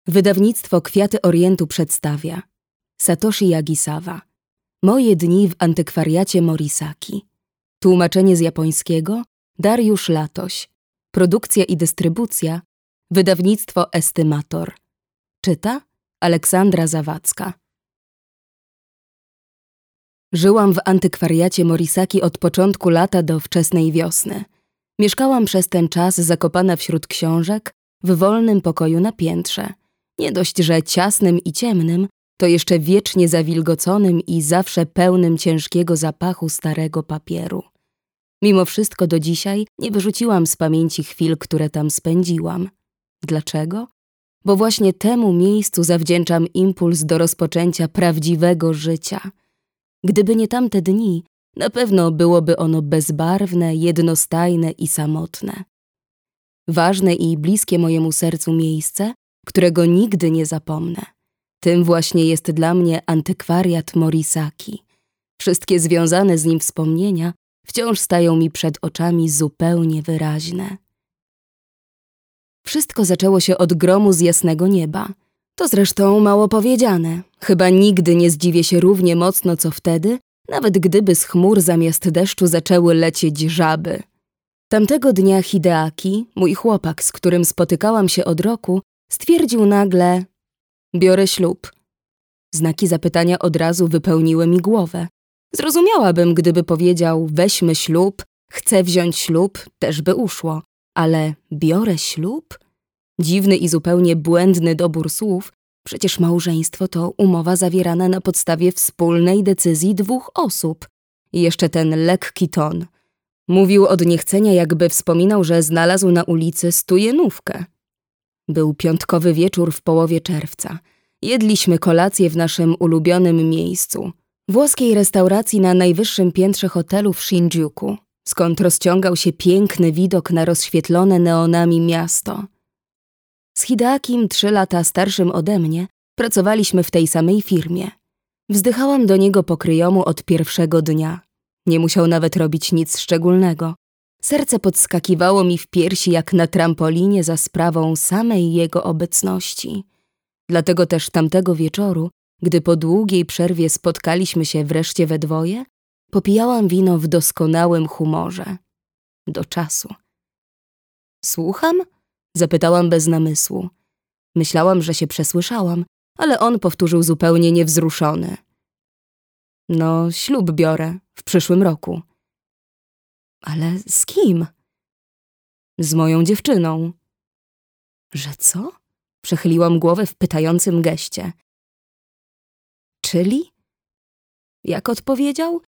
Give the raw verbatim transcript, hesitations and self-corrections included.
Wydawnictwo Kwiaty Orientu przedstawia Satoshi Jagisawa. Moje dni w antykwariacie Morisaki. Tłumaczenie z japońskiego Dariusz Latoś. Produkcja i dystrybucja Wydawnictwo Estymator. Czyta Aleksandra Zawadzka. Żyłam w antykwariacie Morisaki od początku lata do wczesnej wiosny. Mieszkałam przez ten czas zakopana wśród książek w wolnym pokoju na piętrze. Nie dość, że ciasnym i ciemnym, to jeszcze wiecznie zawilgoconym i zawsze pełnym ciężkiego zapachu starego papieru. Mimo wszystko do dzisiaj nie wyrzuciłam z pamięci chwil, które tam spędziłam. Dlaczego? Bo właśnie temu miejscu zawdzięczam impuls do rozpoczęcia prawdziwego życia. Gdyby nie tamte dni, na pewno byłoby ono bezbarwne, jednostajne i samotne. Ważne i bliskie mojemu sercu miejsce, którego nigdy nie zapomnę. Tym właśnie jest dla mnie antykwariat Morisaki. Wszystkie związane z nim wspomnienia wciąż stają mi przed oczami zupełnie wyraźne. Wszystko zaczęło się od gromu z jasnego nieba. To zresztą mało powiedziane. Chyba nigdy nie zdziwię się równie mocno co wtedy, nawet gdyby z chmur zamiast deszczu zaczęły lecieć żaby. Tamtego dnia Hideaki, mój chłopak, z którym spotykałam się od roku, stwierdził nagle: biorę ślub. Znaki zapytania od razu wypełniły mi głowę. Zrozumiałabym, gdyby powiedział: weźmy ślub, chcę wziąć ślub, też by uszło. Ale biorę ślub? Dziwny i zupełnie błędny dobór słów. Przecież małżeństwo to umowa zawierana na podstawie wspólnej decyzji dwóch osób. I jeszcze ten lekki ton. Mówił od niechcenia, jakby wspominał, że znalazł na ulicy stujenówkę. Był piątkowy wieczór w połowie czerwca. Jedliśmy kolację w naszym ulubionym miejscu. Włoskiej restauracji na najwyższym piętrze hotelu w Shinjuku, skąd rozciągał się piękny widok na rozświetlone neonami miasto. Z Hideakim, trzy lata starszym ode mnie, pracowaliśmy w tej samej firmie. Wzdychałam do niego po kryjomu od pierwszego dnia. Nie musiał nawet robić nic szczególnego. Serce podskakiwało mi w piersi jak na trampolinie za sprawą samej jego obecności. Dlatego też tamtego wieczoru, gdy po długiej przerwie spotkaliśmy się wreszcie we dwoje, popijałam wino w doskonałym humorze. Do czasu. Słucham? Zapytałam bez namysłu. Myślałam, że się przesłyszałam, ale on powtórzył zupełnie niewzruszony. No, ślub biorę w przyszłym roku. Ale z kim? Z moją dziewczyną. Że co? Przechyliłam głowę w pytającym geście. Czyli? Jak odpowiedział?